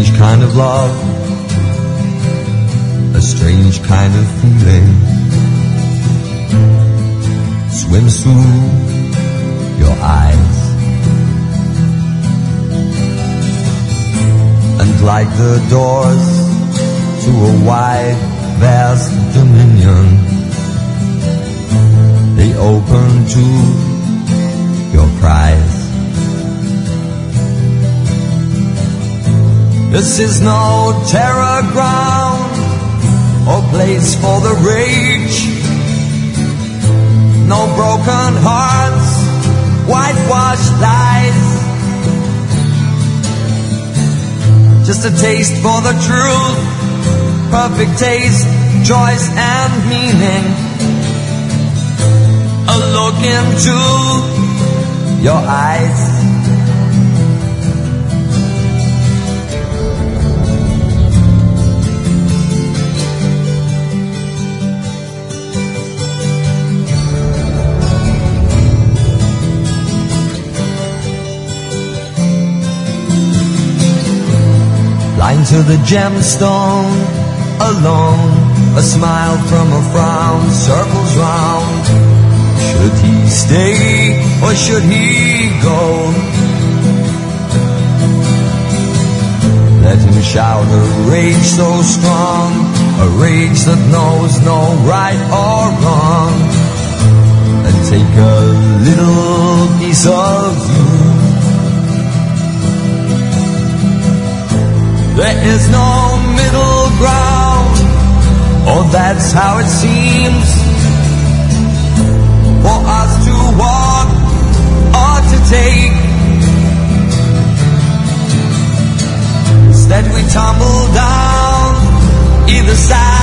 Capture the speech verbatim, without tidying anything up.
strange kind of love, a strange kind of feeling swims through your eyes. And like the doors to a wide, vast dominion, they open to your cries. This is no terror ground or place for the rage. No broken hearts, whitewashed lies. Just a taste for the truth, perfect taste, choice and meaning. A look into your eyes. Blind to the gemstone, alone, a smile from a frown circles round. Should he stay or should he go? Let him shout a rage so strong, a rage that knows no right or wrong, and take a little piece of you. There is no middle ground, oh that's how it seems, for us to walk or to take. Instead we tumble down either side.